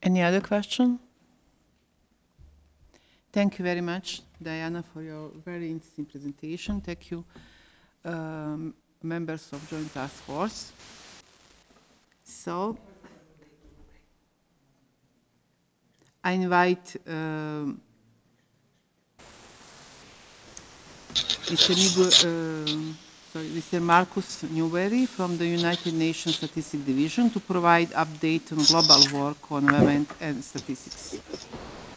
Any other question? Thank you very much, Diana, for your very interesting presentation. Thank you, members of Joint Task Force. So, I invite Mr. Marcus Newberry from the United Nations Statistics Division to provide update on global work on environment and statistics.